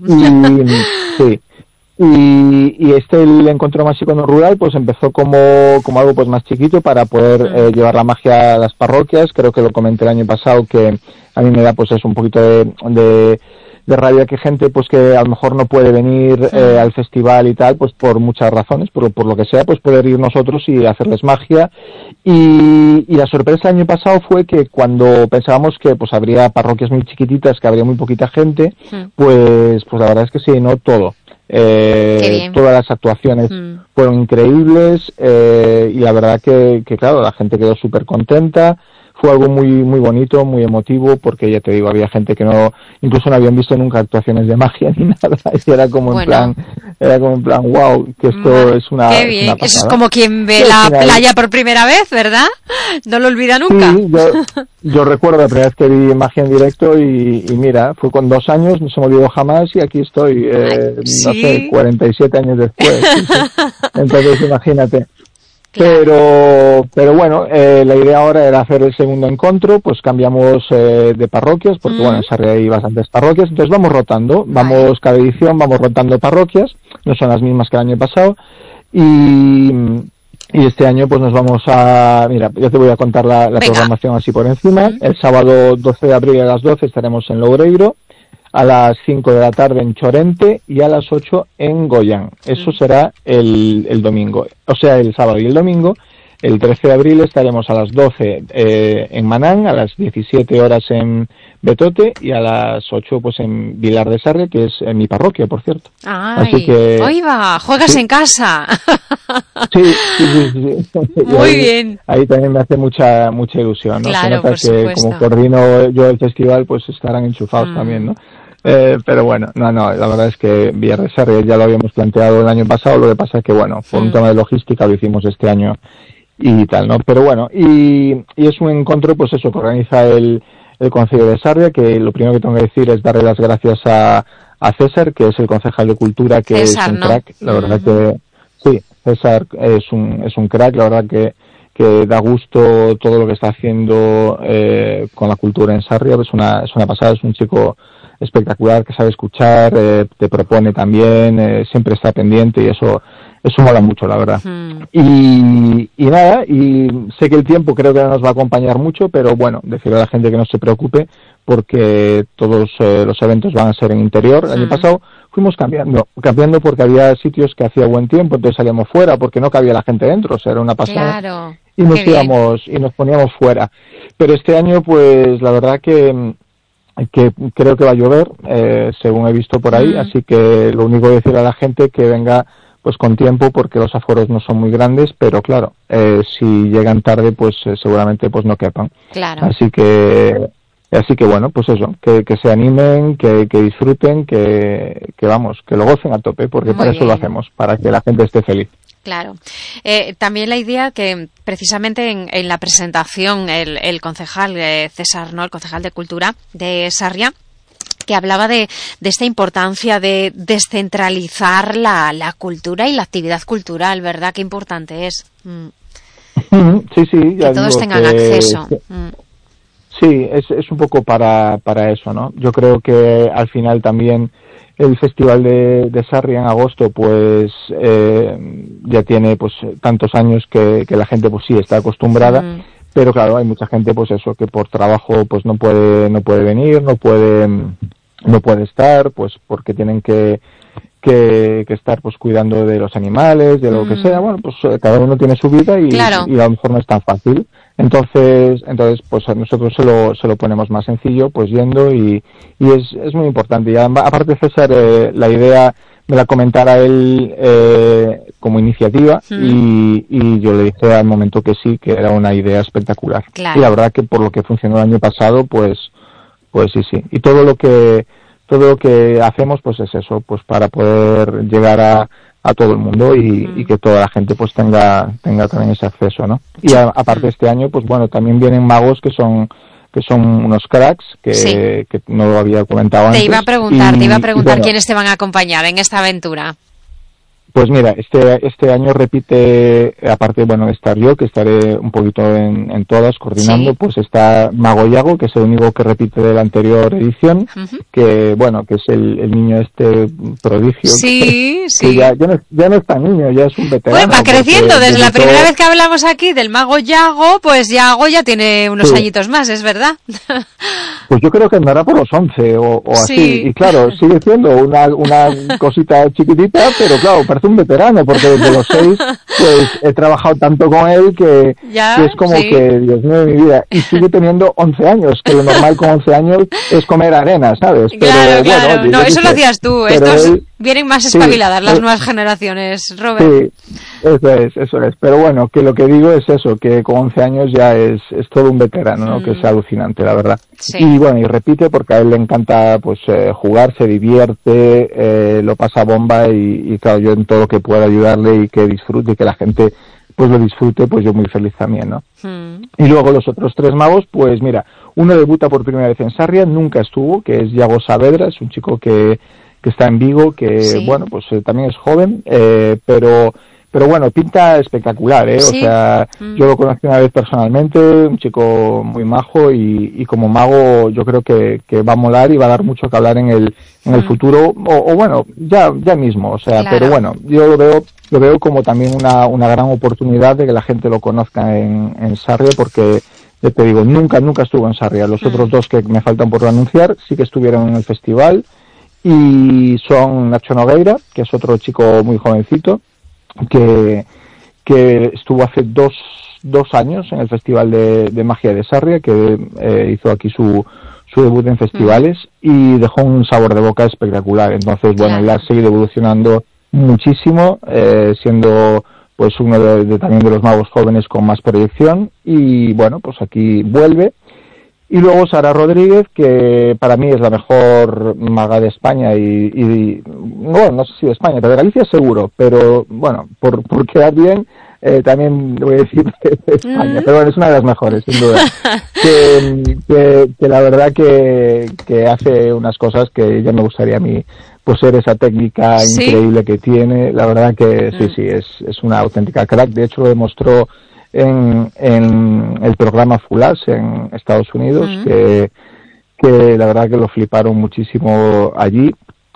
Y el Encuentro Máxico no Rural pues empezó como algo pues más chiquito para poder llevar la magia a las parroquias. Creo que lo comenté el año pasado, que a mí me da pues un poquito de rabia que gente pues que a lo mejor no puede venir al festival y tal, pues por muchas razones, por lo que sea, pues poder ir nosotros y hacerles magia. Y la sorpresa el año pasado fue que cuando pensábamos que pues habría parroquias muy chiquititas, que habría muy poquita gente, pues la verdad es que se llenó todo. Todas las actuaciones fueron increíbles, y la verdad que claro, la gente quedó súper contenta. Fue algo muy muy bonito, muy emotivo, porque ya te digo, había gente que incluso no habían visto nunca actuaciones de magia ni nada, y era como en plan wow, que esto es una qué bien, una eso es como quien ve la playa por primera vez, ¿verdad? No lo olvida nunca. Sí, yo recuerdo la primera vez que vi magia en directo y mira, fue con 2 años, no se me olvidó jamás, y aquí estoy, no sé, 47 años después. Entonces imagínate. Pero bueno, la idea ahora era hacer el segundo encuentro, pues cambiamos de parroquias, porque bueno, en Sarria hay bastantes parroquias, entonces vamos rotando, cada edición vamos rotando parroquias, no son las mismas que el año pasado, y este año pues nos vamos mira, yo te voy a contar la programación así por encima. El sábado 12 de abril a las 12 estaremos en Loureiro, a las 5 de la tarde en Chorente y a las 8 en Goyán. Eso será el domingo, o sea, el sábado y el domingo. El 13 de abril estaremos a las 12 en Manán, a las 17 horas en Betote y a las 8 pues en Vilar de Sarria, que es en mi parroquia, por cierto. ¡Ay! Así que, ¡Oiga! ¡Juegas en casa! Sí. Muy bien. Ahí también me hace mucha ilusión, ¿no? Claro, se nota por que supuesto. como coordino yo el festival, pues estarán enchufados también, ¿no? Pero bueno, no, la verdad es que Vilar de Sarria ya lo habíamos planteado el año pasado, lo que pasa es que, bueno, por un tema de logística lo hicimos este año y tal, ¿no? Pero bueno, y es un encuentro, pues eso, que organiza el Concello de Sarria, que lo primero que tengo que decir es darle las gracias a César, que es el concejal de Cultura, que César, es un crack, la verdad que sí, César es un crack, la verdad que da gusto todo lo que está haciendo con la cultura en Sarria, es una pasada, es un chico espectacular, que sabe escuchar, te propone también, siempre está pendiente y eso mola mucho, la verdad. Y nada, y sé que el tiempo creo que no nos va a acompañar mucho, pero bueno, decirle a la gente que no se preocupe porque todos los eventos van a ser en interior. El año pasado fuimos cambiando porque había sitios que hacía buen tiempo, entonces salíamos fuera porque no cabía la gente dentro, o sea, era una pasada. Claro. Y nos poníamos fuera. Pero este año, pues la verdad que creo que va a llover, según he visto por ahí, así que lo único que decir a la gente que venga pues con tiempo, porque los aforos no son muy grandes, pero claro, si llegan tarde, pues seguramente pues no quepan. Claro. Así que bueno, pues eso, que se animen, que disfruten, que vamos, que lo gocen a tope, porque Muy para eso bien. lo hacemos, para que la gente esté feliz. Claro. También la idea que precisamente en la presentación el concejal César, ¿no? El concejal de Cultura de Sarria, que hablaba de esta importancia de descentralizar la cultura y la actividad cultural, ¿verdad? Qué importante es. Sí, ya que todos digo tengan que, acceso. Sí, es un poco para eso, ¿no? Yo creo que al final también el Festival de Sarria en agosto, pues ya tiene pues tantos años que la gente pues sí está acostumbrada, pero claro, hay mucha gente pues eso, que por trabajo pues no puede venir, no puede estar, pues porque tienen que estar pues cuidando de los animales, de lo que sea. Bueno, pues cada uno tiene su vida y a lo mejor no es tan fácil. Entonces pues a nosotros se lo ponemos más sencillo, pues yendo y es muy importante. Y aparte César, la idea me la comentara él como iniciativa y yo le dije al momento que sí, que era una idea espectacular. Claro. Y la verdad que por lo que funcionó el año pasado, pues sí. Y todo lo que hacemos pues es eso, pues para poder llegar a todo el mundo y que toda la gente pues tenga también ese acceso, ¿no? Y aparte este año pues bueno, también vienen magos que son unos cracks que no lo había comentado antes. Te iba a preguntar bueno, quiénes te van a acompañar en esta aventura. Pues mira, este año repite, aparte bueno de estar yo, que estaré un poquito en todas coordinando, pues está Mago Yago, que es el único que repite de la anterior edición, que bueno, que es el niño prodigio, que ya no es tan niño, ya es un veterano. Bueno, va creciendo, desde la primera vez que hablamos aquí del Mago Yago, pues Yago ya tiene unos añitos más, ¿es verdad? Pues yo creo que andará por los 11 o así, y claro, sigue siendo una cosita chiquitita, pero claro, parece un veterano, porque desde los 6 pues he trabajado tanto con él que es como que, Dios mío de mi vida, y sigue teniendo 11 años, que lo normal con 11 años es comer arena, ¿sabes? Claro, pero claro, bueno, no, eso lo hacías tú, estos vienen más espabiladas las nuevas generaciones, Robert. Sí, eso es, pero bueno, que lo que digo es eso, que con 11 años ya es todo un veterano, ¿no? Que es alucinante, la verdad. Sí. Y bueno, y repite porque a él le encanta pues jugar, se divierte, lo pasa bomba y claro, yo en todo lo que pueda ayudarle y que disfrute y que la gente pues lo disfrute, pues yo muy feliz también, ¿no? Y luego los otros 3 magos, pues mira, uno debuta por primera vez en Sarria, nunca estuvo, que es Yago Saavedra, es un chico que está en Vigo, que bueno, pues también es joven, pero bueno, pinta espectacular, O sea, yo lo conocí una vez personalmente, un chico muy majo y como mago yo creo que va a molar y va a dar mucho que hablar en el futuro, o bueno, ya mismo, o sea, pero bueno, yo lo veo como también una gran oportunidad de que la gente lo conozca en Sarria, porque ya te digo, nunca estuvo en Sarria. Los otros 2 que me faltan por anunciar sí que estuvieron en el festival, y son Nacho Nogueira, que es otro chico muy jovencito, que estuvo hace 2 2 años en el Festival de Magia de Sarria, que hizo aquí su debut en festivales y dejó un sabor de boca espectacular. Entonces, bueno, él ha seguido evolucionando muchísimo, siendo pues uno también de los magos jóvenes con más proyección, y bueno, pues aquí vuelve. Y luego Sara Rodríguez, que para mí es la mejor maga de España y bueno, no sé si de España, pero de Galicia seguro, pero bueno, por quedar bien, también voy a decir de España, pero bueno, es una de las mejores, sin duda. Que la verdad que hace unas cosas que ya me gustaría a mí poseer, esa técnica increíble que tiene. La verdad que sí, es una auténtica crack. De hecho, lo demostró en el programa Full As en Estados Unidos, que la verdad que lo fliparon muchísimo allí.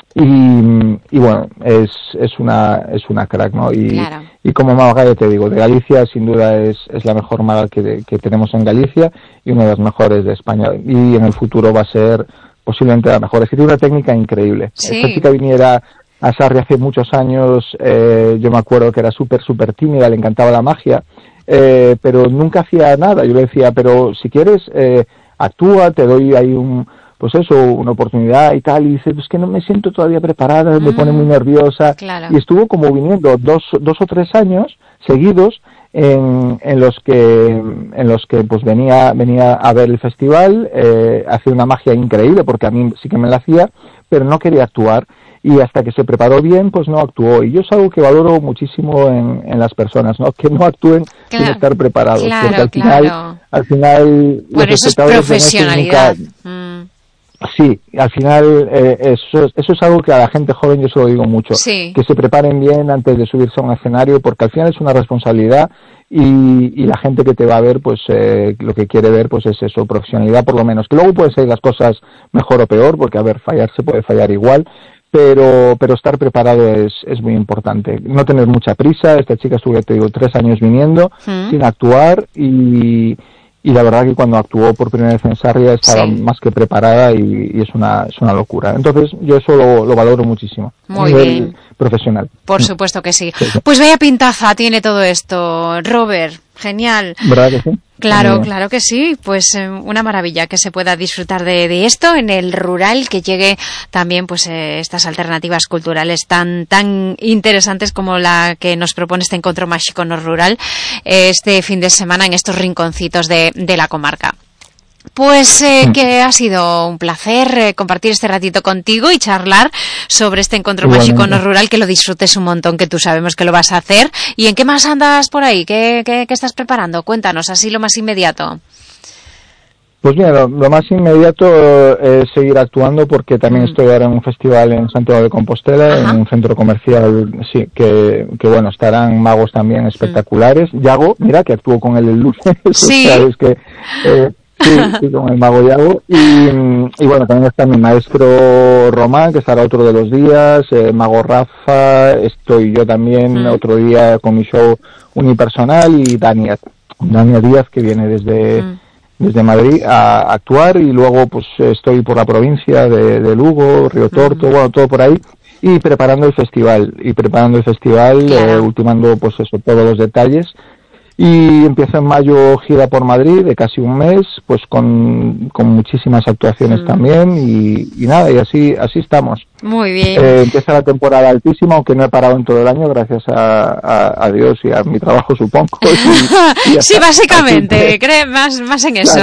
Y bueno, es una crack, ¿no? Y como maga, ya te digo, de Galicia sin duda es la mejor maga que tenemos en Galicia y una de las mejores de España, y en el futuro va a ser posiblemente la mejor. Es que tiene una técnica increíble. Esta chica viniera a Sarria hace muchos años, yo me acuerdo que era súper tímida, le encantaba la magia, pero nunca hacía nada. Yo le decía, pero si quieres, actúa, te doy ahí una oportunidad y tal, y dice, pues que no me siento todavía preparada, me pone muy nerviosa. Y estuvo como viniendo dos o 3 años seguidos en los que pues venía a ver el festival, hacía una magia increíble, porque a mí sí que me la hacía, pero no quería actuar, y hasta que se preparó bien, pues no actuó. Y yo es algo que valoro muchísimo en las personas, ¿no? Que no actúen sin estar preparados, porque al final bueno, los eso es profesionalidad. Sí, al final eso es algo que a la gente joven yo se lo digo mucho, que se preparen bien antes de subirse a un escenario, porque al final es una responsabilidad, y la gente que te va a ver, pues lo que quiere ver pues es eso, profesionalidad por lo menos, que luego pueden ser las cosas mejor o peor, porque a ver, fallar se puede fallar igual, pero estar preparado es muy importante, no tener mucha prisa. Esta chica estuvo, te digo, 3 años viniendo sin actuar, y la verdad que cuando actuó por primera vez en Sarria estaba más que preparada, y es una locura. Entonces yo eso lo valoro muchísimo. Muy bien. Profesional. Por supuesto que sí. Pues vaya pintaza tiene todo esto, Robert. Genial. ¿Verdad que sí? Claro que sí, pues una maravilla que se pueda disfrutar de esto en el rural, que llegue también pues estas alternativas culturales tan interesantes como la que nos propone este encuentro mágico no rural este fin de semana en estos rinconcitos de la comarca. Pues que ha sido un placer compartir este ratito contigo y charlar sobre este encuentro mágico no rural, que lo disfrutes un montón, que tú sabemos que lo vas a hacer. ¿Y en qué más andas por ahí? ¿Qué estás preparando? Cuéntanos, así lo más inmediato. Pues mira, lo más inmediato es seguir actuando, porque también estoy ahora en un festival en Santiago de Compostela, en un centro comercial, que bueno, estarán magos también espectaculares. Yago, mira, que actúo con él el lunes. Sí. Sabes que... Sí, con el mago Yago, y bueno, también está mi maestro Román, que estará otro de los días, mago Rafa, estoy yo también otro día con mi show unipersonal, y Dania Díaz, que viene desde Madrid a actuar, y luego pues estoy por la provincia de Lugo, Río Torto, bueno, todo por ahí, y preparando el festival, ultimando pues eso, todos los detalles. Y empieza en mayo gira por Madrid de casi un mes, pues con muchísimas actuaciones también, y nada, y así estamos. Muy bien. Empieza la temporada altísima, aunque no he parado en todo el año, gracias a Dios y a mi trabajo, supongo. Y sí, básicamente, cree más en eso,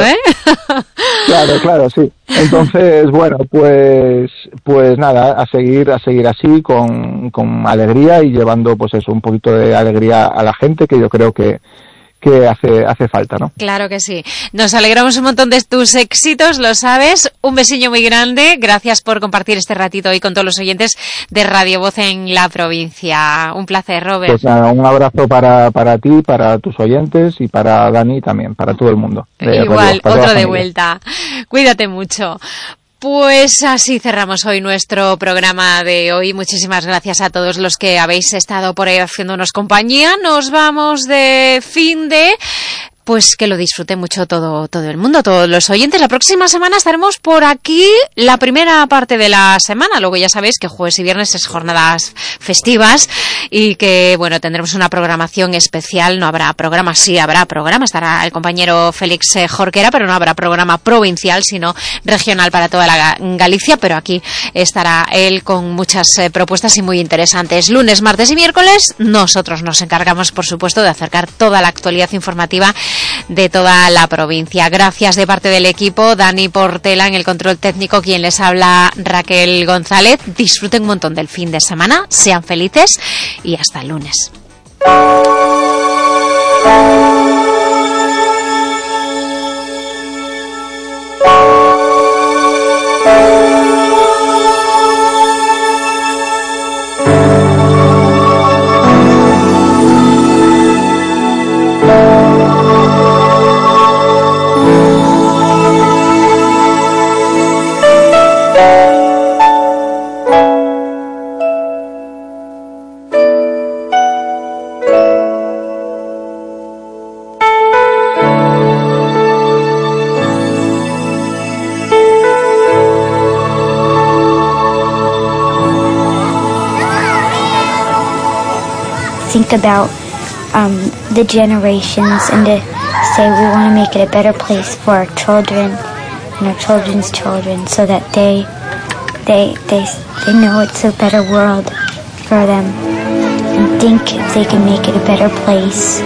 Claro, sí. Entonces, bueno, pues nada, a seguir así con alegría, y llevando pues eso, un poquito de alegría a la gente, que yo creo que hace falta, ¿no? Claro que sí. Nos alegramos un montón de tus éxitos, lo sabes. Un besillo muy grande. Gracias por compartir este ratito hoy con todos los oyentes de Radio Voz en la provincia. Un placer, Robert. Pues nada, un abrazo para ti, para tus oyentes, y para Dani también, para todo el mundo. Igual, otro de vuelta. Cuídate mucho. Pues así cerramos hoy nuestro programa de hoy. Muchísimas gracias a todos los que habéis estado por ahí haciéndonos compañía. Nos vamos de fin de... Pues que lo disfrute mucho todo el mundo, todos los oyentes. La próxima semana estaremos por aquí la primera parte de la semana. Luego ya sabéis que jueves y viernes es jornadas festivas y que, bueno, tendremos una programación especial. No habrá programa, sí habrá programa, estará el compañero Félix Jorquera, pero no habrá programa provincial, sino regional para toda la Galicia, pero aquí estará él con muchas propuestas y muy interesantes. Lunes, martes y miércoles, nosotros nos encargamos, por supuesto, de acercar toda la actualidad informativa de toda la provincia. Gracias de parte del equipo, Dani Portela en el control técnico, quien les habla, Raquel González. Disfruten un montón del fin de semana, sean felices y hasta el lunes. Think about the generations and to say we want to make it a better place for our children and our children's children, so that they know it's a better world for them and think if they can make it a better place.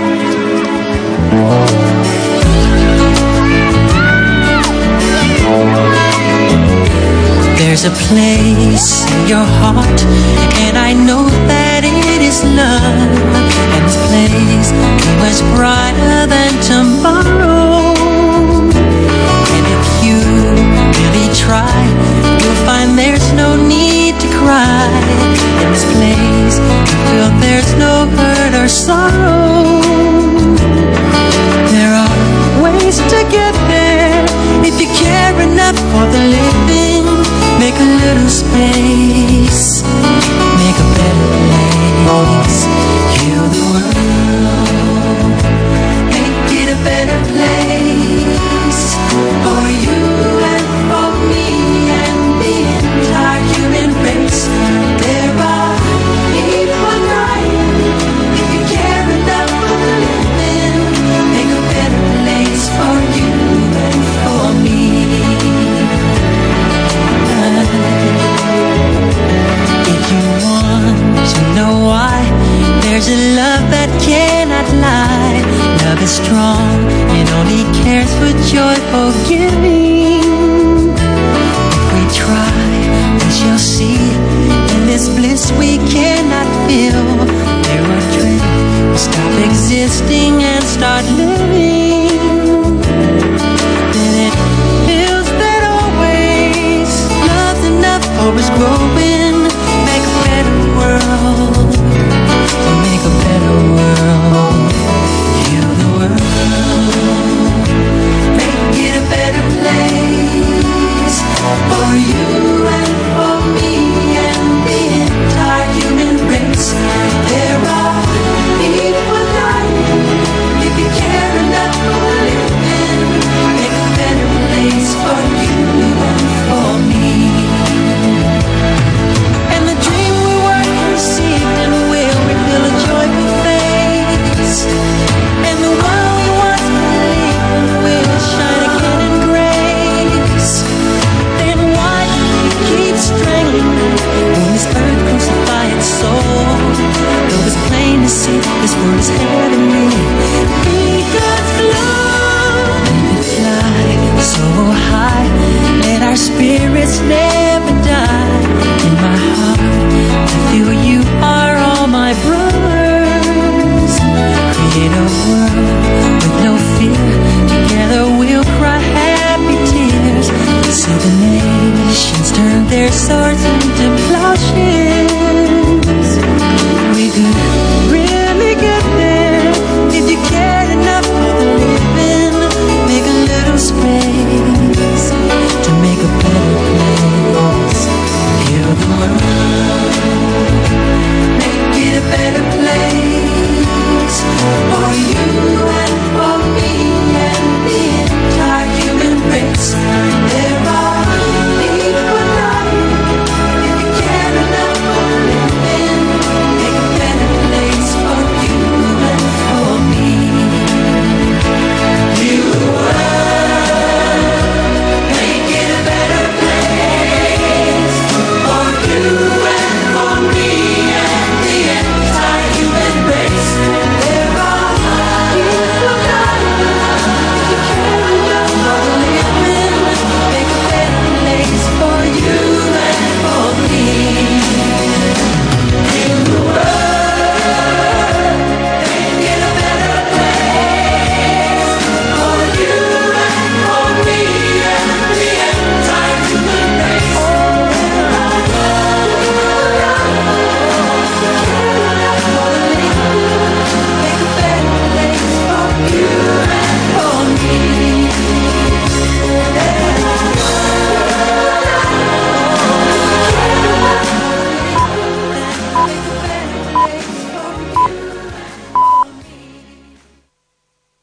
There's a place in your heart, and I know that it is love. And this place is much brighter than tomorrow. And if you really try, you'll find there's no need to cry. In this place, you feel there's no hurt or sorrow. There are ways to get there if you care enough for the living. Make a little space, make a better place, heal the world, make it a better place, for you and for me and the entire human race. There are people dying, if you care enough for the living, make a better place for you and for me. If you want to know why, there's a love that cannot lie. Love is strong, it only cares for joyful giving. If we try, we shall see. In this bliss we cannot feel. There are dreams, we stop existing and start living.